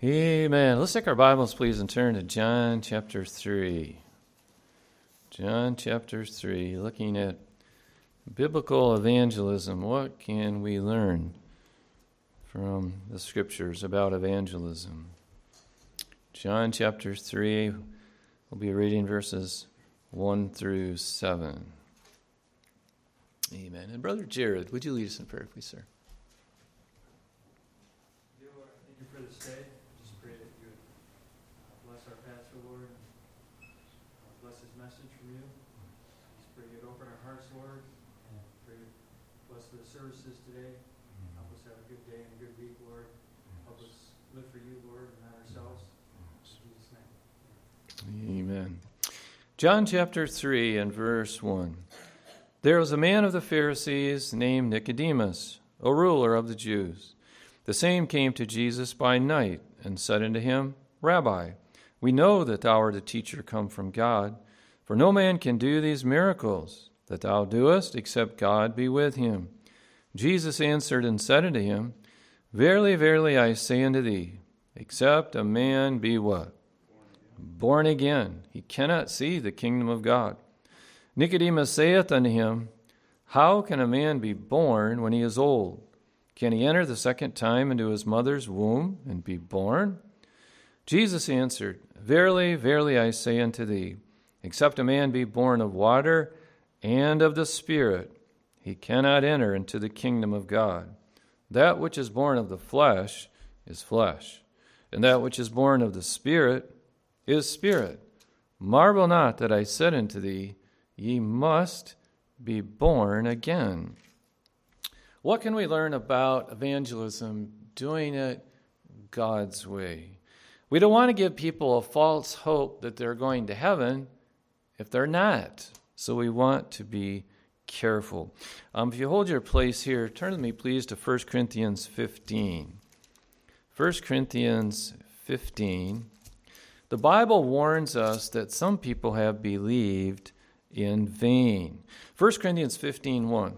Amen. Let's take our Bibles, please, and turn to John chapter 3. John chapter 3, looking at biblical evangelism. What can we learn from the Scriptures about evangelism? John chapter 3, we'll be reading verses 1 through 7. Amen. And Brother Jared, would you lead us in prayer, please, sir? Thank you for this day. Just pray that you would bless our pastor, Lord, and bless his message from you. Just pray you'd open our hearts, Lord, and pray you'd bless the services today. Help us have a good day and a good week, Lord. Help us live for you, Lord, and not ourselves. In Jesus' name. Amen. John chapter 3 and verse 1. There was a man of the Pharisees named Nicodemus, a ruler of the Jews. The same came to Jesus by night and said unto him, Rabbi, we know that thou art a teacher come from God, for no man can do these miracles that thou doest, except God be with him. Jesus answered and said unto him, Verily, verily, I say unto thee, except a man be what? Born again, he cannot see the kingdom of God. Nicodemus saith unto him, How can a man be born when he is old? Can he enter the second time into his mother's womb and be born? Jesus answered, Verily, verily, I say unto thee, except a man be born of water and of the Spirit, he cannot enter into the kingdom of God. That which is born of the flesh is flesh, and that which is born of the Spirit is spirit. Marvel not that I said unto thee, Ye must be born again. What can we learn about evangelism, doing it God's way? We don't want to give people a false hope that they're going to heaven if they're not. So we want to be careful. If you hold your place here, turn with me, please, to 1 Corinthians 15. 1 Corinthians 15. The Bible warns us that some people have believed in vain. 1 Corinthians 15:1.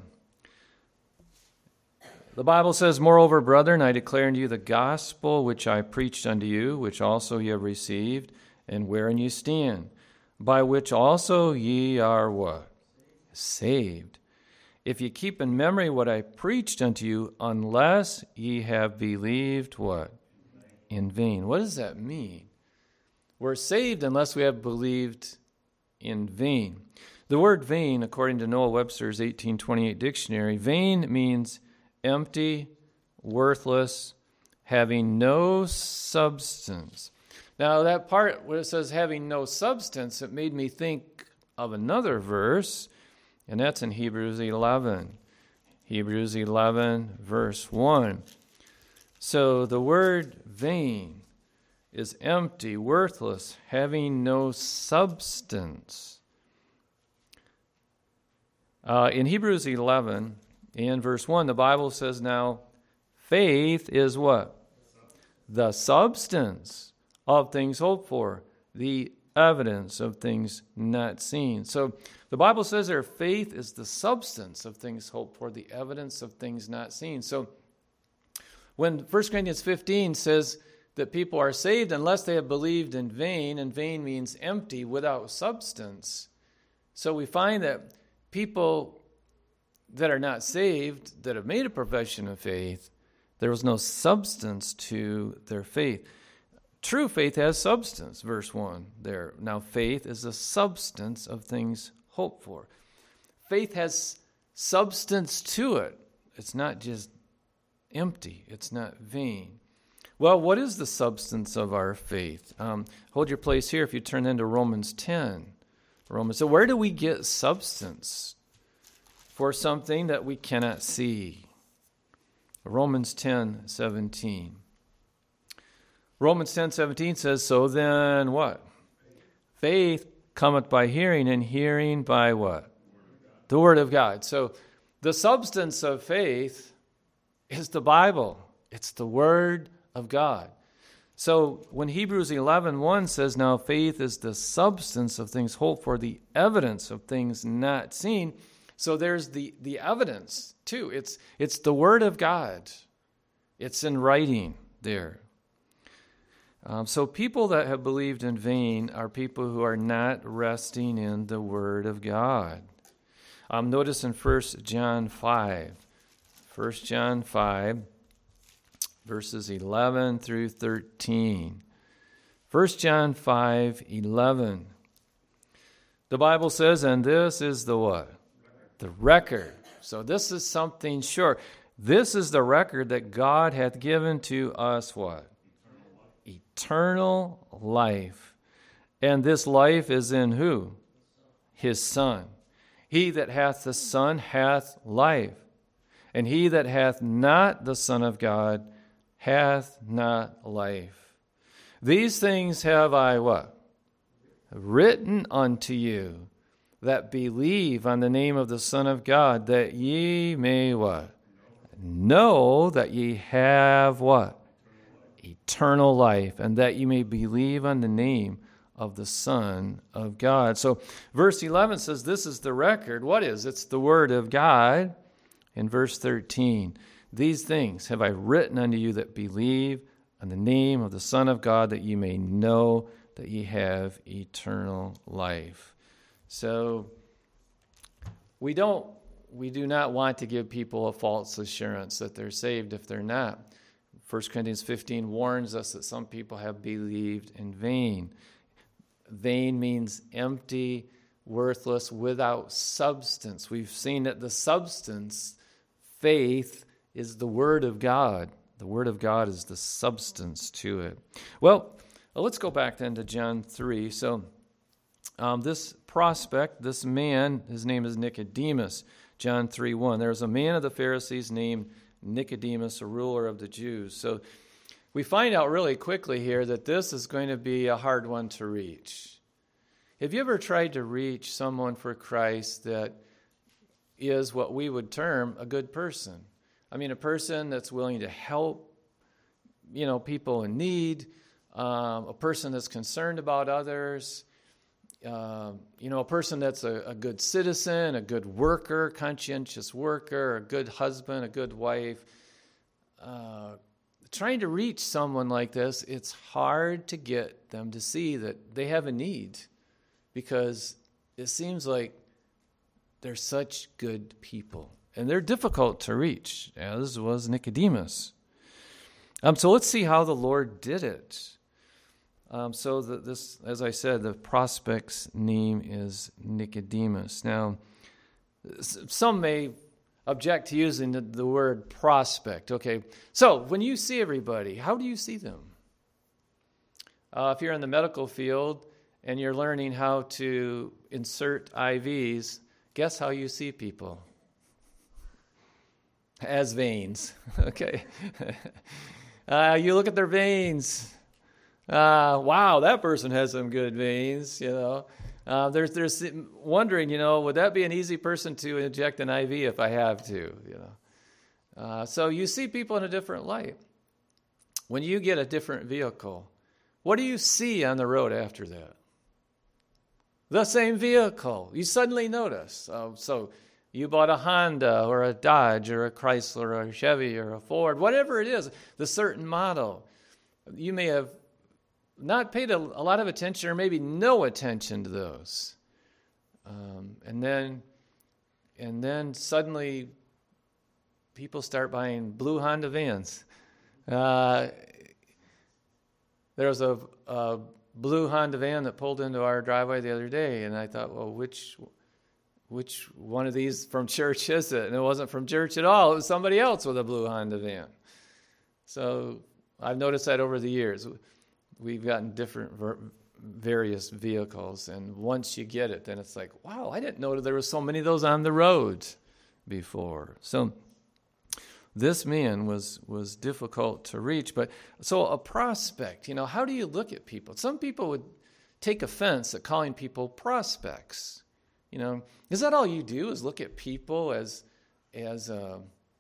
The Bible says, Moreover, brethren, I declare unto you the gospel which I preached unto you, which also ye have received, and wherein ye stand, by which also ye are what? Saved. If ye keep in memory what I preached unto you, unless ye have believed what? In vain. What does that mean? We're saved unless we have believed in vain. The word vain, according to Noah Webster's 1828 dictionary, vain means empty, worthless, having no substance. Now, that part where it says having no substance, it made me think of another verse, and that's in Hebrews 11. Hebrews 11, verse 1. So the word vain is empty, worthless, having no substance. In Hebrews 11, in verse 1, the Bible says now, faith is what? The substance of things hoped for, the evidence of things not seen. So the Bible says there, faith is the substance of things hoped for, the evidence of things not seen. So when 1 Corinthians 15 says that people are saved unless they have believed in vain, and vain means empty, without substance. So we find that people that are not saved, that have made a profession of faith, there was no substance to their faith. True faith has substance, verse 1 there. Now, faith is the substance of things hoped for. Faith has substance to it. It's not just empty. It's not vain. Well, what is the substance of our faith? Hold your place here if you turn into Romans 10. So where do we get substance for something that we cannot see? Romans 10:17. Romans 10:17 says, So then what? Faith cometh by hearing, and hearing by what? The Word of God. So the substance of faith is the Bible. It's the Word of God. So when Hebrews 11:1 says, Now faith is the substance of things hoped for, the evidence of things not seen. So there's the evidence too. It's the Word of God. It's in writing there. So people that have believed in vain are people who are not resting in the Word of God. Notice in 1 John 5. 1 John 5, verses 11 through 13. 1 John 5:11. The Bible says, and this is the what? The record. So this is something sure. This is the record that God hath given to us what? Eternal life. And this life is in who? His Son. He that hath the Son hath life. And he that hath not the Son of God hath not life. These things have I what? Written unto you, that believe on the name of the Son of God, that ye may what? Know that ye have what? Eternal life, and that ye may believe on the name of the Son of God. So verse 11 says this is the record. What is? It's the Word of God. In verse 13, these things have I written unto you that believe on the name of the Son of God, that ye may know that ye have eternal life. So we do not want to give people a false assurance that they're saved if they're not. 1 Corinthians 15 warns us that some people have believed in vain. Vain means empty, worthless, without substance. We've seen that the substance, faith, is the Word of God. The Word of God is the substance to it. Well, let's go back then to John 3. So this prospect, this man, his name is Nicodemus. John 3:1. There was a man of the Pharisees named Nicodemus, a ruler of the Jews. So we find out really quickly here that this is going to be a hard one to reach. Have you ever tried to reach someone for Christ that is what we would term a good person? I mean, a person that's willing to help, people in need, a person that's concerned about others, a person that's a good citizen, a good worker, conscientious worker, a good husband, a good wife. Trying to reach someone like this, it's hard to get them to see that they have a need because it seems like they're such good people. And they're difficult to reach, as was Nicodemus. So let's see how the Lord did it. So this, as I said, the prospect's name is Nicodemus. Now, some may object to using the word prospect. Okay, so when you see everybody, how do you see them? If you're in the medical field and you're learning how to insert IVs, guess how you see people? As veins. Okay. You look at their veins. Wow, that person has some good veins, There's wondering, would that be an easy person to inject an IV if I have to, So you see people in a different light. When you get a different vehicle, what do you see on the road after that? The same vehicle. You suddenly notice. So you bought a Honda or a Dodge or a Chrysler or a Chevy or a Ford, whatever it is, the certain model. You may have not paid a lot of attention or maybe no attention to those. And then suddenly people start buying blue Honda vans. There was a blue Honda van that pulled into our driveway the other day, and I thought, well, which one of these from church is it? And it wasn't from church at all. It was somebody else with a blue Honda van. So I've noticed that over the years. We've gotten different various vehicles, and once you get it, then it's like, wow, I didn't know there were so many of those on the road before. So this man was difficult to reach. But so a prospect, how do you look at people? Some people would take offense at calling people prospects. Is that all you do is look at people as the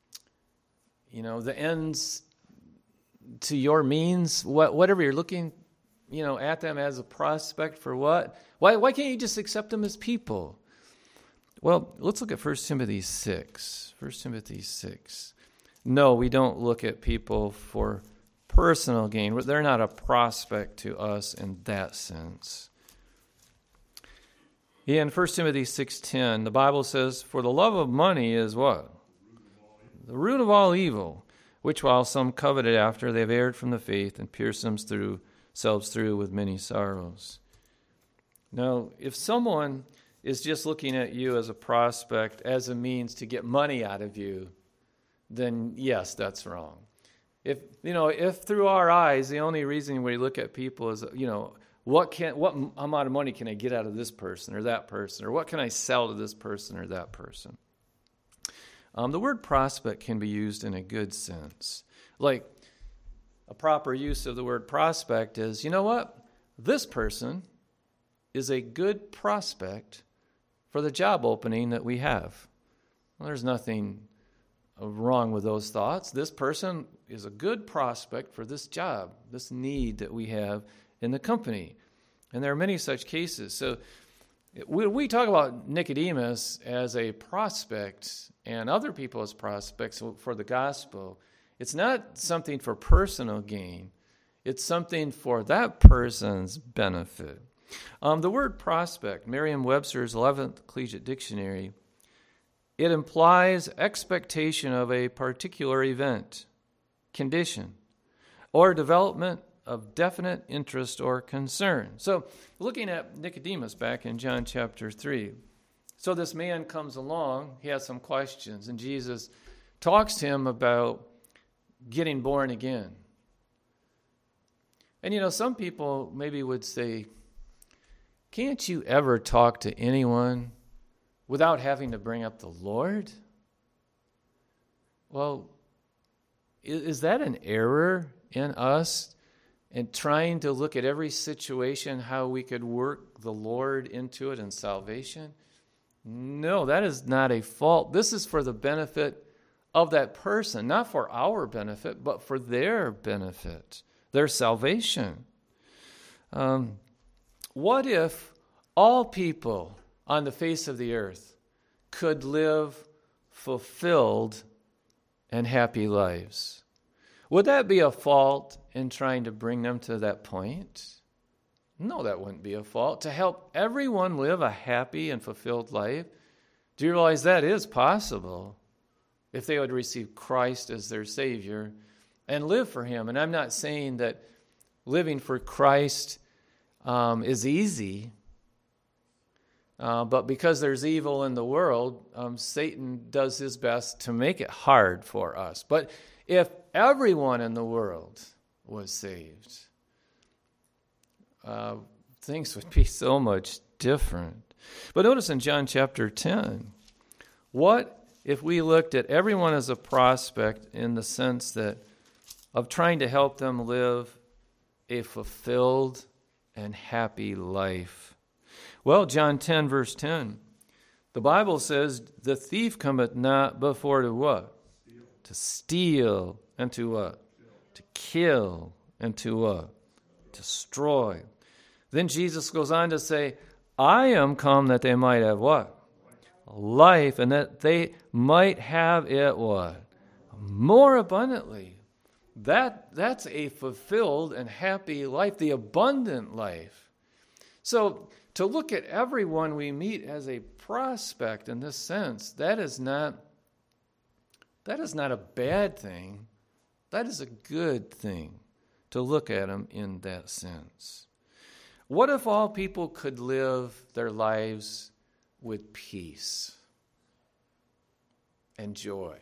ends to your means, whatever you're looking, at them as a prospect for what? Why can't you just accept them as people? Well, let's look at 1 Timothy 6. 1 Timothy 6. No, we don't look at people for personal gain. They're not a prospect to us in that sense. In 1 Timothy 6:10, the Bible says, "For the love of money is" what? "The root of all evil, which while some coveted after, they have erred from the faith and pierced themselves through with many sorrows." Now, if someone is just looking at you as a prospect, as a means to get money out of you, then yes, that's wrong. If through our eyes, the only reason we look at people is, what amount of money can I get out of this person or that person, or what can I sell to this person or that person? The word prospect can be used in a good sense. Like, a proper use of the word prospect is, you know what? This person is a good prospect for the job opening that we have. Well, there's nothing wrong with those thoughts. This person is a good prospect for this job, this need that we have in the company. And there are many such cases. So we talk about Nicodemus as a prospect and other people as prospects for the gospel. It's not something for personal gain. It's something for that person's benefit. The word prospect, Merriam-Webster's 11th Collegiate Dictionary, it implies expectation of a particular event, condition, or development of definite interest or concern. So, looking at Nicodemus back in John chapter 3. So this man comes along, he has some questions, and Jesus talks to him about getting born again. And some people maybe would say, can't you ever talk to anyone without having to bring up the Lord? Well, is that an error in us in trying to look at every situation, how we could work the Lord into it in salvation? No, that is not a fault. This is for the benefit of that person, not for our benefit, but for their benefit, their salvation. What if all people on the face of the earth could live fulfilled and happy lives? Would that be a fault in trying to bring them to that point? No, that wouldn't be a fault. To help everyone live a happy and fulfilled life, do you realize that is possible if they would receive Christ as their Savior and live for Him? And I'm not saying that living for Christ is easy, but because there's evil in the world, Satan does his best to make it hard for us. But if everyone in the world was saved, things would be so much different. But notice in John chapter 10, what if we looked at everyone as a prospect in the sense that of trying to help them live a fulfilled and happy life? Well, John 10, verse 10, the Bible says, the thief cometh not before to what? To steal, and to what? To kill, and to what? Destroy. Then Jesus goes on to say, I am come that they might have what? Life, and that they might have it what? More abundantly. That's a fulfilled and happy life, the abundant life. So to look at everyone we meet as a prospect in this sense, that is not a bad thing. That is a good thing to look at them in that sense. What if all people could live their lives with peace and joy?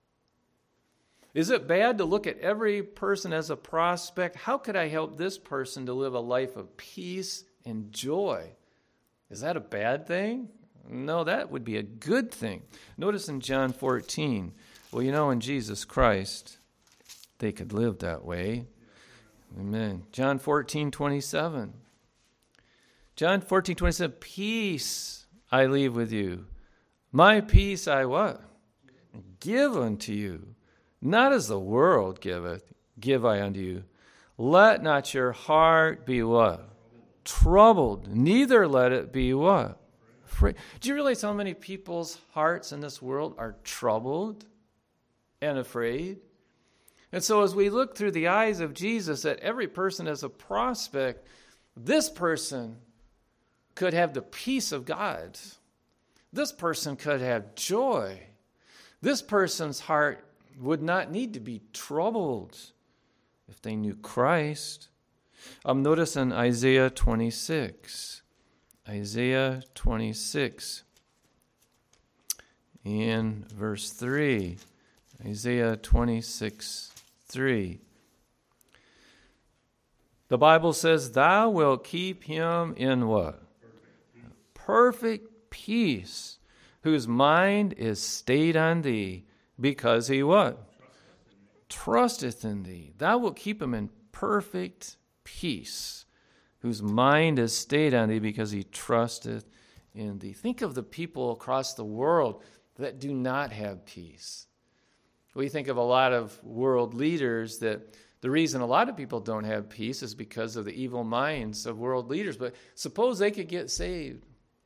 Is it bad to look at every person as a prospect? How could I help this person to live a life of peace and joy? Is that a bad thing? No, that would be a good thing. Notice in John 14, in Jesus Christ, they could live that way. Amen. John 14:27. John 14:27, peace I leave with you. My peace I what? Give unto you. Not as the world giveth, give I unto you. Let not your heart be what? Troubled. Neither let it be what? Afraid. Do you realize how many people's hearts in this world are troubled and afraid? And so as we look through the eyes of Jesus at every person as a prospect, this person could have the peace of God. This person could have joy. This person's heart would not need to be troubled if they knew Christ. Notice in Isaiah 26. Isaiah 26 in verse 3. Isaiah 26, 3. The Bible says, "Thou wilt keep him in" what? Perfect peace, whose mind is stayed on thee, because he what? Trusteth in thee. Thou wilt keep him in perfect peace, whose mind is stayed on thee, because he trusteth in thee. Think of the people across the world that do not have peace. We think of a lot of world leaders that the reason a lot of people don't have peace is because of the evil minds of world leaders. But suppose they could get saved.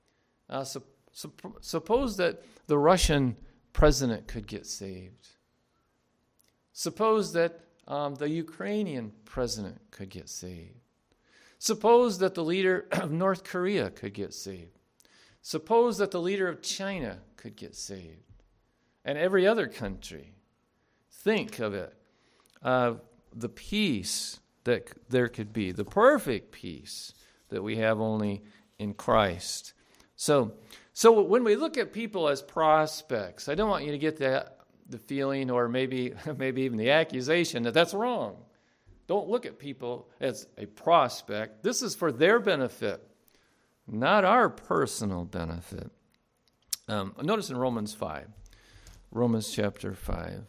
Suppose that the Russian president could get saved. Suppose that the Ukrainian president could get saved. Suppose that the leader of North Korea could get saved. Suppose that the leader of China could get saved. And every other country. Think of it. The peace that there could be. The perfect peace that we have only in Christ. So when we look at people as prospects, I don't want you to get the feeling or maybe even the accusation that that's wrong. Don't look at people as a prospect. This is for their benefit, not our personal benefit. Notice in Romans 5, Romans chapter 5.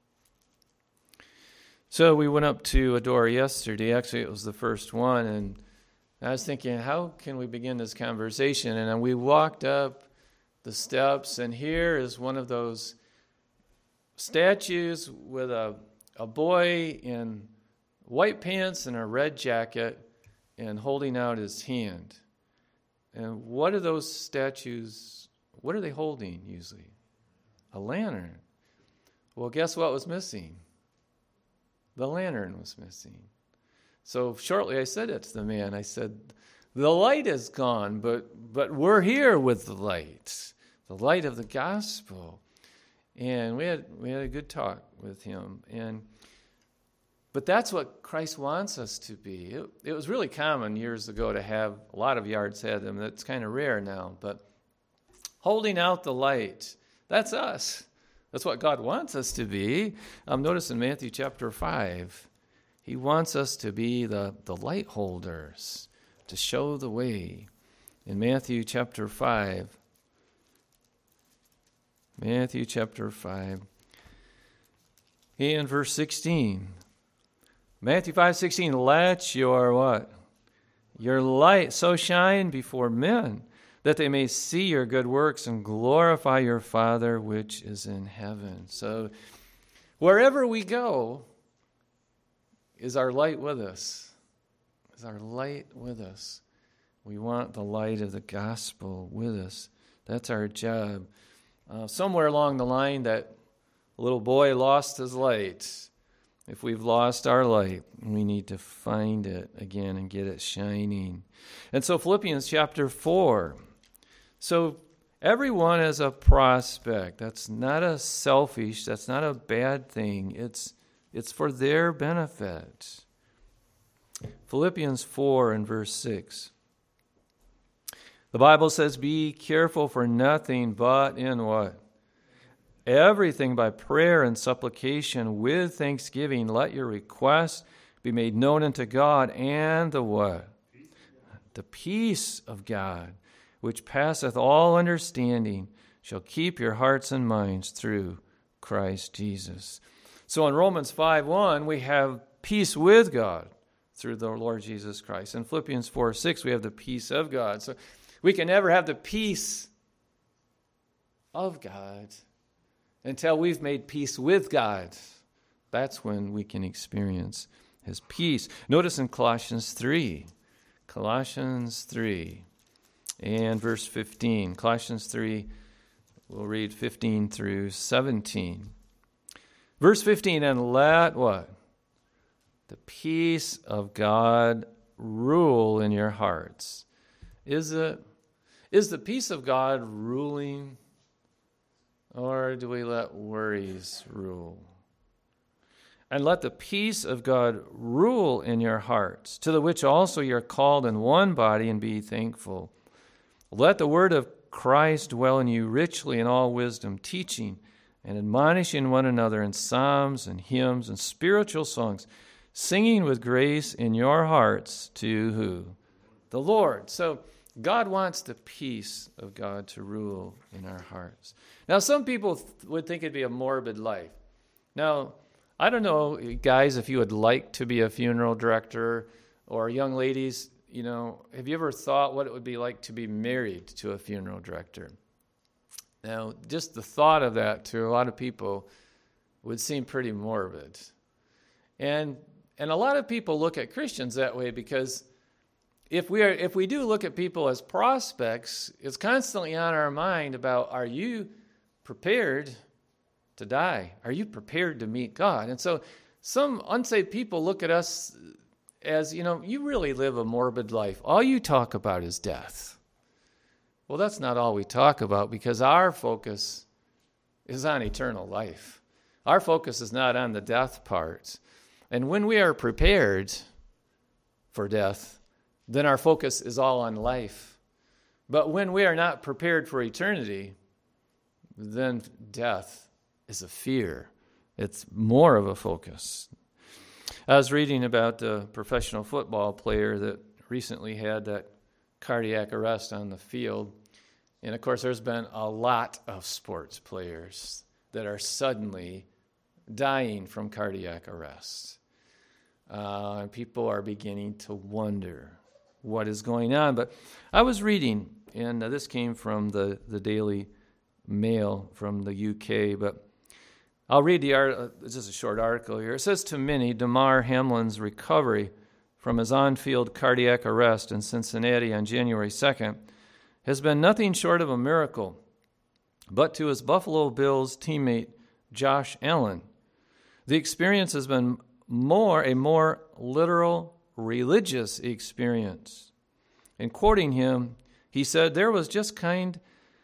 So we went up to a door yesterday. Actually, it was the first one, and I was thinking, how can we begin this conversation? And then we walked up the steps, and here is one of those statues with a boy in white pants and a red jacket and holding out his hand. And what are those statues, what are they holding usually? A lantern. Well, guess what was missing? The lantern was missing. So shortly I said it to the man. I said, the light is gone, but we're here with the light of the gospel. And we had a good talk with him. But that's what Christ wants us to be. It was really common years ago to have, a lot of yards had them. That's kind of rare now. But holding out the light, that's us. That's what God wants us to be. Notice in Matthew chapter 5, he wants us to be the light holders, to show the way. In Matthew chapter 5, and verse 16. Matthew 5:16, let your what? Your light so shine before men, that they may see your good works and glorify your Father which is in heaven. So wherever we go, is our light with us? Is our light with us? We want the light of the gospel with us. That's our job. Somewhere along the line, that little boy lost his light. If we've lost our light, we need to find it again and get it shining. And so Philippians chapter 4. So everyone is a prospect. That's not a selfish, that's not a bad thing. It's for their benefit. Philippians 4 and verse 6. The Bible says, be careful for nothing but in what? Everything by prayer and supplication with thanksgiving, let your requests be made known unto God, and the what? The peace of God, which passeth all understanding, shall keep your hearts and minds through Christ Jesus. So in Romans 5:1, we have peace with God through the Lord Jesus Christ. In Philippians 4:6, we have the peace of God. So we can never have the peace of God until we've made peace with God. That's when we can experience his peace. Notice in Colossians 3 and verse 15. Colossians 3, we'll read 15 through 17. Verse 15, and let what? The peace of God rule in your hearts. Is the peace of God ruling, or do we let worries rule? And let the peace of God rule in your hearts, to the which also you're called in one body, and be thankful. Let the word of Christ dwell in you richly in all wisdom, teaching and admonishing one another in psalms and hymns and spiritual songs, singing with grace in your hearts to who? The Lord. So God wants the peace of God to rule in our hearts. Now, some people would think it'd be a morbid life. Now, I don't know, guys, if you would like to be a funeral director, or young ladies, have you ever thought what it would be like to be married to a funeral director? Now, just the thought of that to a lot of people would seem pretty morbid. And a lot of people look at Christians that way, because if we do look at people as prospects, it's constantly on our mind about, are you prepared to die? Are you prepared to meet God? And so some unsaved people look at us as, you really live a morbid life. All you talk about is death. Well, that's not all we talk about, because our focus is on eternal life. Our focus is not on the death part. And when we are prepared for death, then our focus is all on life. But when we are not prepared for eternity, then death is a fear. It's more of a focus. I was reading about the professional football player that recently had that cardiac arrest on the field. And of course, there's been a lot of sports players that are suddenly dying from cardiac arrest. And people are beginning to wonder what is going on. But I was reading, and this came from the Daily Mail from the UK, but I'll read the article. It's just a short article here. It says, to many, Damar Hamlin's recovery from his on-field cardiac arrest in Cincinnati on January 2nd has been nothing short of a miracle. But to his Buffalo Bills teammate, Josh Allen, the experience has been a more literal religious experience. In quoting him, he said, there was just kind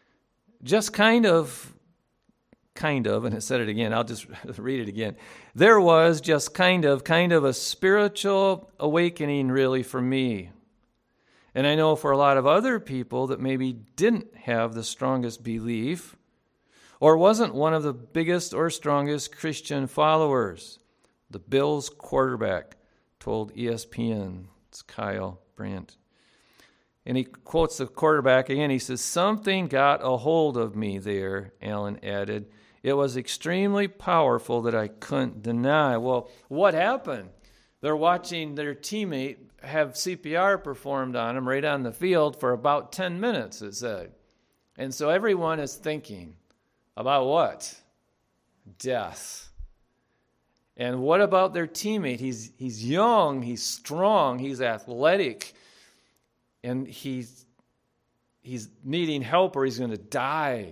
of, and it said it again, I'll just read it again. There was just kind of a spiritual awakening really for me. And I know for a lot of other people that maybe didn't have the strongest belief or wasn't one of the biggest or strongest Christian followers. The Bills quarterback told ESPN, it's Kyle Brandt. And he quotes the quarterback again. He says, something got a hold of me there, Allen added. It was extremely powerful that I couldn't deny. Well, what happened? They're watching their teammate have CPR performed on him right on the field for about 10 minutes, it said. And so everyone is thinking about what? Death. And what about their teammate? He's young, he's strong, he's athletic, and he's needing help or he's going to die.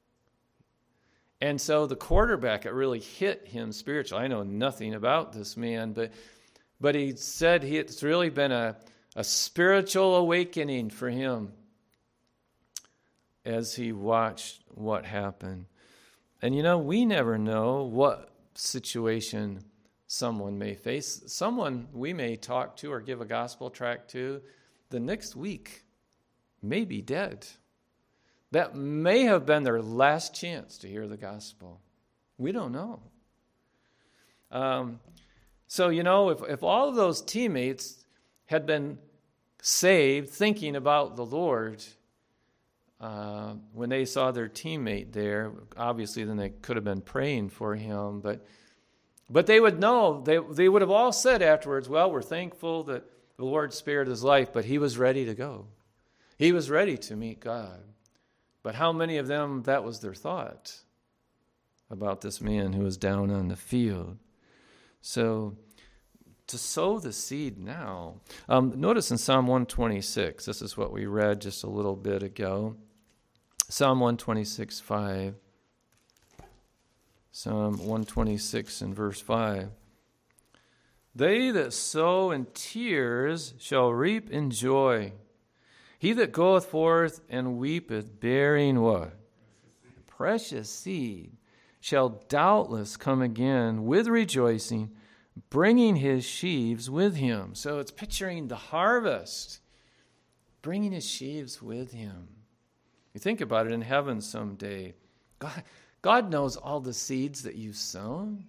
And so the quarterback, it really hit him spiritually. I know nothing about this man, but he said it's really been a spiritual awakening for him as he watched what happened. And we never know what situation someone may face. Someone we may talk to or give a gospel tract to the next week may be dead. That may have been their last chance to hear the gospel. We don't know. So, if all of those teammates had been saved thinking about the Lord when they saw their teammate there, obviously then they could have been praying for him. But they would know, they would have all said afterwards, well, we're thankful that the Lord spared his life, but he was ready to go. He was ready to meet God. But how many of them, that was their thought about this man who was down on the field? So, to sow the seed now. Notice in Psalm 126, this is what we read just a little bit ago. Psalm 126:5 Psalm 126 and verse 5. They that sow in tears shall reap in joy. He that goeth forth and weepeth, bearing what? Precious seed, shall doubtless come again with rejoicing, bringing his sheaves with him. So it's picturing the harvest, bringing his sheaves with him. You think about it in heaven someday. God knows all the seeds that you've sown.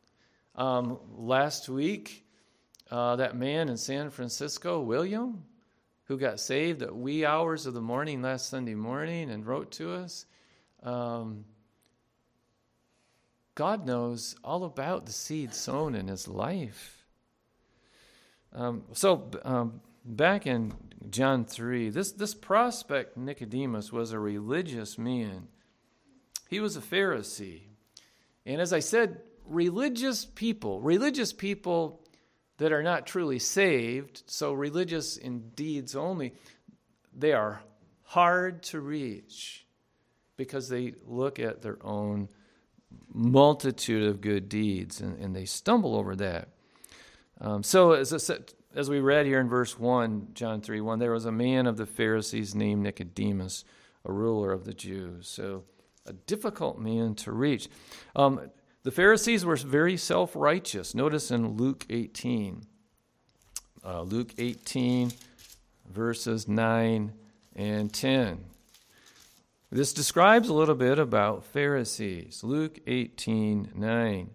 Last week, that man in San Francisco, William, who got saved at wee hours of the morning last Sunday morning and wrote to us, God knows all about the seed sown in his life. Back in John 3, this prospect Nicodemus was a religious man. He was a Pharisee. And as I said, religious people that are not truly saved, so religious in deeds only, they are hard to reach because they look at their own multitude of good deeds and they stumble over that. So as we read here in verse 1, John 3:1, there was a man of the Pharisees named Nicodemus, a ruler of the Jews. So a difficult man to reach. The Pharisees were very self-righteous. Notice in Luke 18. Luke 18, verses 9 and 10. This describes a little bit about Pharisees. Luke 18:9.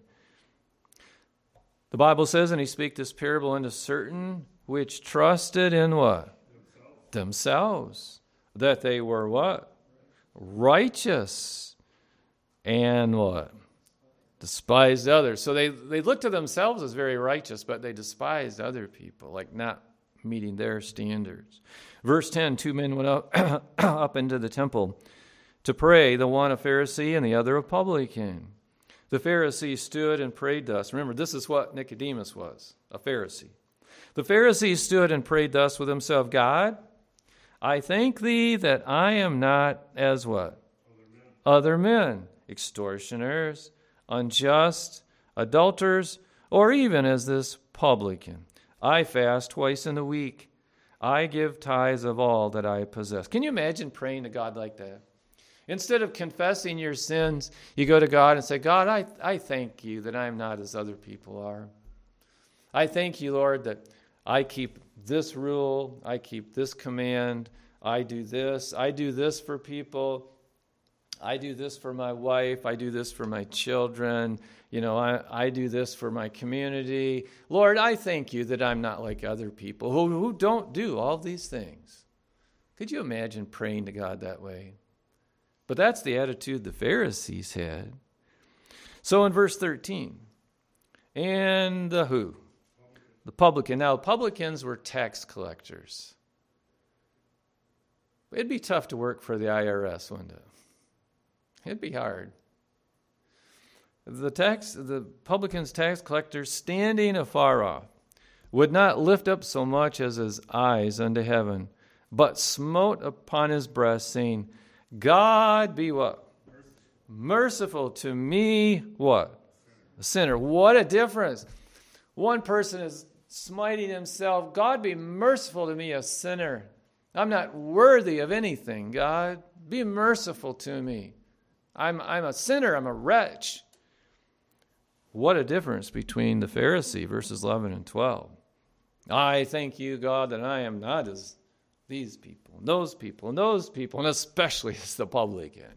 The Bible says, and he spake this parable unto certain which trusted in what? Themselves. That they were what? Righteous. And what? Despised others. So they looked to themselves as very righteous, but they despised other people, like not meeting their standards. Verse 10, 2 men went up into the temple to pray, the one a Pharisee and the other a publican. The Pharisee stood and prayed thus. Remember, this is what Nicodemus was, a Pharisee. The Pharisee stood and prayed thus with himself, God, I thank thee that I am not as what? Other men, extortioners, unjust, adulterers, or even as this publican. I fast twice in the week. I give tithes of all that I possess. Can you imagine praying to God like that? Instead of confessing your sins, you go to God and say, God, I thank you that I'm not as other people are. I thank you, Lord, that I keep this rule, I keep this command, I do this for people. I do this for my wife. I do this for my children. I do this for my community. Lord, I thank you that I'm not like other people who don't do all these things. Could you imagine praying to God that way? But that's the attitude the Pharisees had. So in verse 13, and the who? The publican. Now, publicans were tax collectors. It'd be tough to work for the IRS, wouldn't it? It'd be hard. The publican's tax collector, standing afar off, would not lift up so much as his eyes unto heaven, but smote upon his breast, saying, God be what? Merciful to me, what? A sinner. What a difference. One person is smiting himself, God be merciful to me, a sinner. I'm not worthy of anything, God. Be merciful to me. I'm a sinner. I'm a wretch. What a difference between the Pharisee, verses 11 and 12. I thank you, God, that I am not as these people, and those people, and those people, and especially as the publican.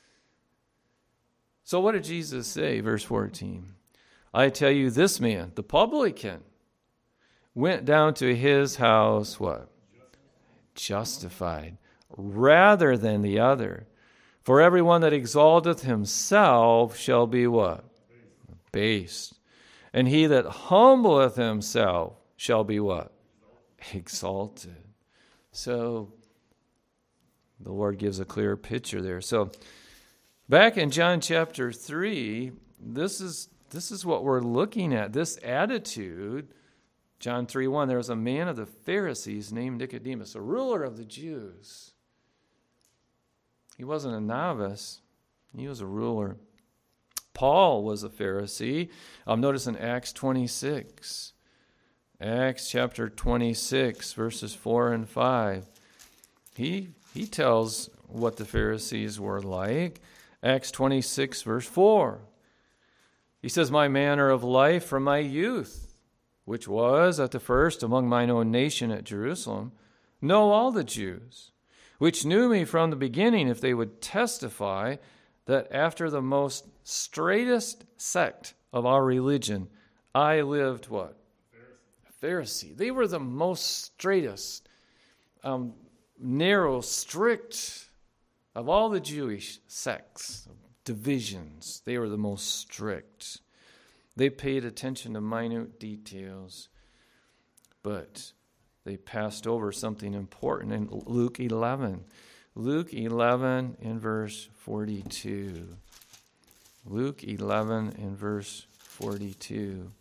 So what did Jesus say, verse 14? I tell you, this man, the publican, went down to his house, what? Justified, rather than the other. For everyone that exalteth himself shall be what? Abased. And he that humbleth himself shall be what? Exalted. So the Lord gives a clear picture there. So back in John chapter 3, this is what we're looking at, this attitude. John 3:1, there was a man of the Pharisees named Nicodemus, a ruler of the Jews. He wasn't a novice. He was a ruler. Paul was a Pharisee. Notice in Acts 26. Acts chapter 26, verses 4 and 5. He tells what the Pharisees were like. Acts 26, verse 4. He says, "My manner of life from my youth, which was at the first among mine own nation at Jerusalem, know all the Jews, which knew me from the beginning, if they would testify that after the most straightest sect of our religion, I lived" what? Pharisee. They were the most straightest, narrow, strict of all the Jewish sects, divisions. They were the most strict. They paid attention to minute details, but they passed over something important in Luke 11. Luke 11 in verse 42. Luke 11 in verse 42.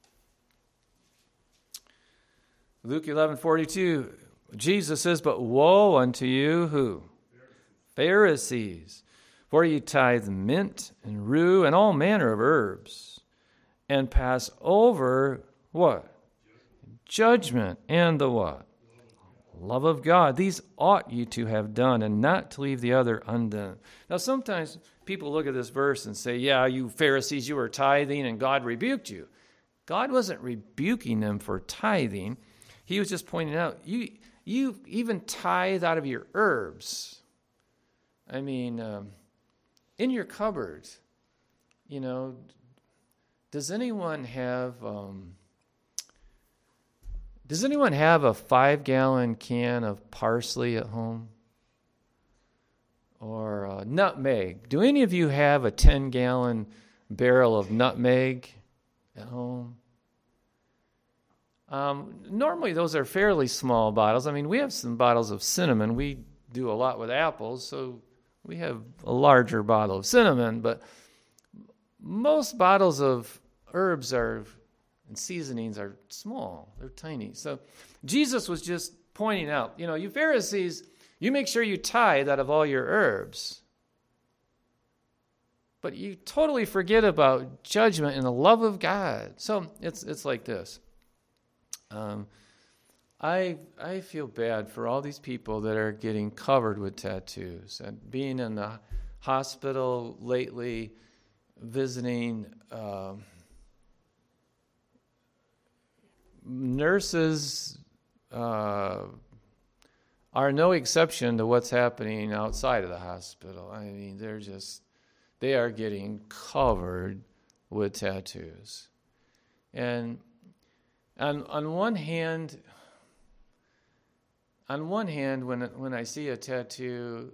Luke 11:42, Jesus says, "But woe unto you," who? Pharisees, "for ye tithe mint and rue and all manner of herbs, and pass over" what? Judgment and the what? Love of God. These ought ye to have done, and not to leave the other undone. Now sometimes people look at this verse and say, yeah, you Pharisees, you were tithing and God rebuked you. God wasn't rebuking them for tithing. He was just pointing out, you even tithe out of your herbs. I mean, in your cupboard, does anyone have a 5-gallon can of parsley at home? Or nutmeg? Do any of you have a 10-gallon barrel of nutmeg at home? Normally those are fairly small bottles. I mean, we have some bottles of cinnamon. We do a lot with apples, so we have a larger bottle of cinnamon, but most bottles of herbs and seasonings are small. They're tiny. So Jesus was just pointing out, you Pharisees, you make sure you tithe out of all your herbs. But you totally forget about judgment and the love of God. So it's like this. I feel bad for all these people that are getting covered with tattoos. And being in the hospital lately, visiting nurses are no exception to what's happening outside of the hospital. I mean, they are getting covered with tattoos. And on one hand, when I see a tattoo,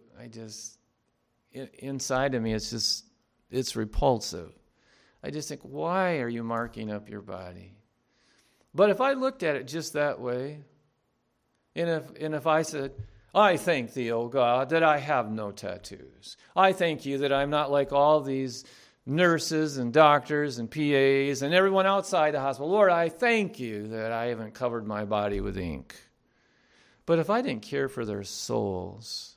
inside of me, it's repulsive. I just think, why are you marking up your body? But if I looked at it just that way, and if I said, I thank thee, O God, that I have no tattoos. I thank you that I'm not like all these nurses and doctors and PAs and everyone outside the hospital. Lord, I thank you that I haven't covered my body with ink. But if I didn't care for their souls,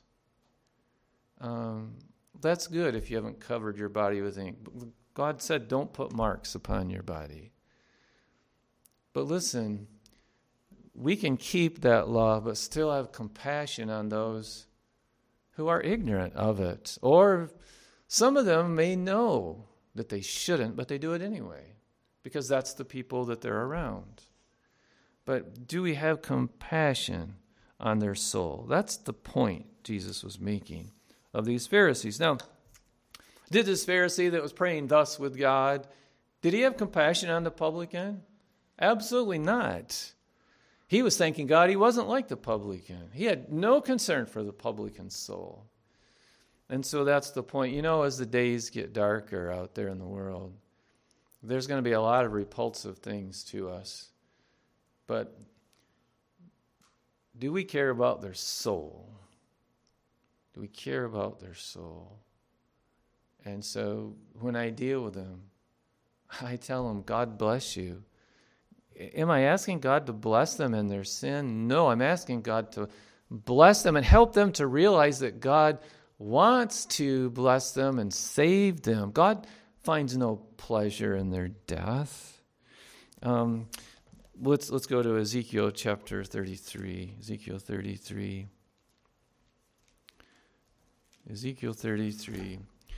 that's good if you haven't covered your body with ink. God said, don't put marks upon your body. But listen, we can keep that law, but still have compassion on those who are ignorant of it. Or some of them may know that they shouldn't, but they do it anyway, because that's the people that they're around. But do we have compassion on their soul? That's the point Jesus was making of these Pharisees. Now, did this Pharisee that was praying thus with God, did he have compassion on the publican? Absolutely not. He was thanking God he wasn't like the publican. He had no concern for the publican's soul. And so that's the point. As the days get darker out there in the world, there's going to be a lot of repulsive things to us. But do we care about their soul? Do we care about their soul? And so when I deal with them, I tell them, God bless you. Am I asking God to bless them in their sin? No, I'm asking God to bless them and help them to realize that God wants to bless them and save them. God finds no pleasure in their death. Let's go to Ezekiel chapter 33. Ezekiel 33. Ezekiel 33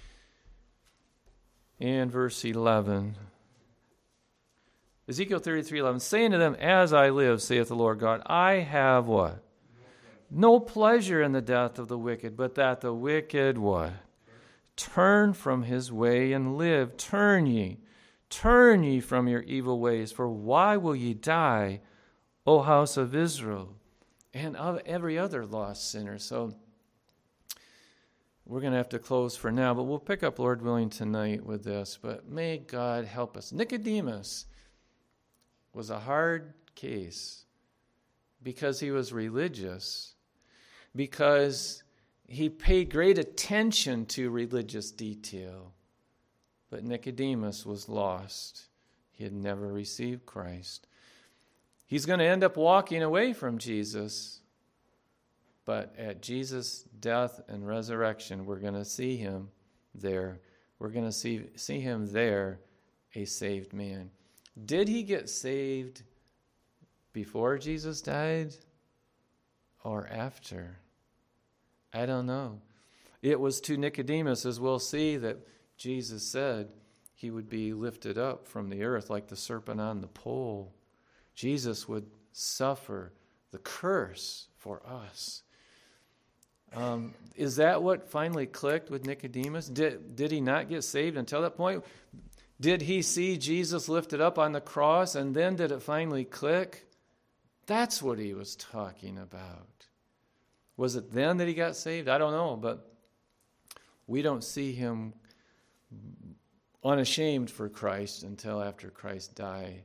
and verse 11. Ezekiel 33:11, saying to them, as I live, saith the Lord God, I have what? No pleasure in the death of the wicked, but that the wicked what? Turn from his way and live. Turn ye from your evil ways. For why will ye die, O house of Israel, and of every other lost sinner? So we're going to have to close for now, but we'll pick up, Lord willing, tonight with this. But may God help us. Nicodemus was a hard case because he was religious, because he paid great attention to religious detail. But Nicodemus was lost. He had never received Christ. He's going to end up walking away from Jesus. But at Jesus' death and resurrection, we're going to see him there. We're going to see him there, a saved man. Did he get saved before Jesus died or after? I don't know. It was to Nicodemus, as we'll see, that Jesus said he would be lifted up from the earth like the serpent on the pole. Jesus would suffer the curse for us. Is that what finally clicked with Nicodemus? Did he not get saved until that point? Did he see Jesus lifted up on the cross and then did it finally click? That's what he was talking about. Was it then that he got saved? I don't know, but we don't see him unashamed for Christ until after Christ died.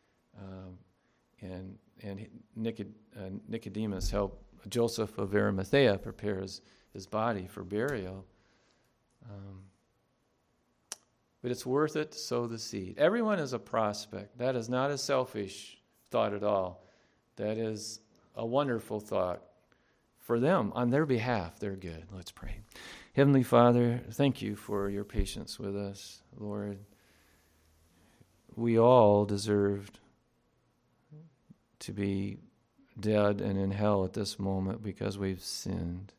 And Nicodemus helped Joseph of Arimathea prepare his body for burial. But it's worth it to sow the seed. Everyone is a prospect. That is not a selfish thought at all. That is a wonderful thought for them. On their behalf, they're good. Let's pray. Heavenly Father, thank you for your patience with us, Lord. We all deserved to be dead and in hell at this moment because we've sinned.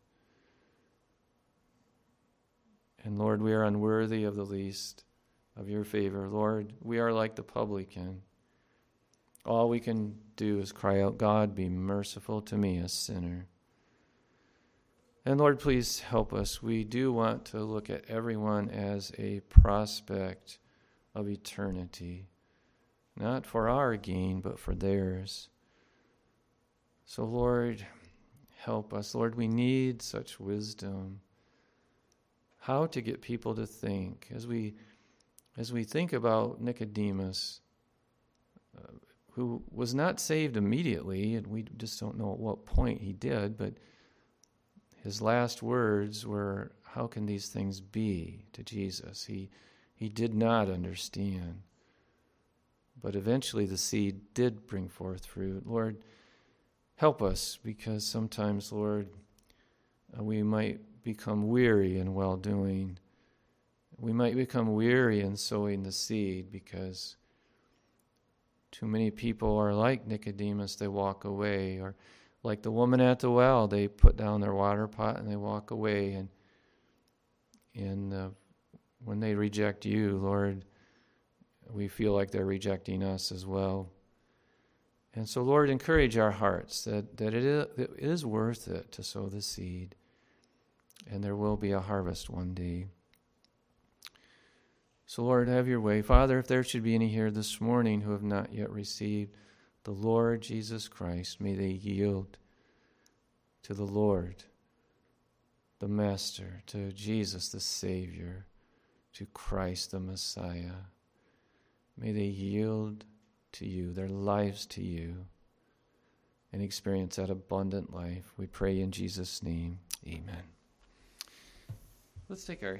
And Lord, we are unworthy of the least of your favor. Lord, we are like the publican. All we can do is cry out, God, be merciful to me, a sinner. And Lord, please help us. We do want to look at everyone as a prospect of eternity, not for our gain, but for theirs. So Lord, help us. Lord, we need such wisdom. How to get people to think. As we think about Nicodemus, who was not saved immediately, and we just don't know at what point he did, but his last words were, how can these things be, to Jesus? He did not understand. But eventually the seed did bring forth fruit. Lord, help us, because sometimes, Lord, we might become weary in well-doing. We might become weary in sowing the seed because too many people are like Nicodemus, they walk away, or like the woman at the well, they put down their water pot and they walk away. And when they reject you, Lord, we feel like they're rejecting us as well. And so, Lord, encourage our hearts that it is worth it to sow the seed, and there will be a harvest one day. So, Lord, have your way. Father, if there should be any here this morning who have not yet received the Lord Jesus Christ, may they yield to the Lord, the Master, to Jesus the Savior, to Christ the Messiah. May they yield to you, their lives to you, and experience that abundant life. We pray in Jesus' name. Amen. Let's take our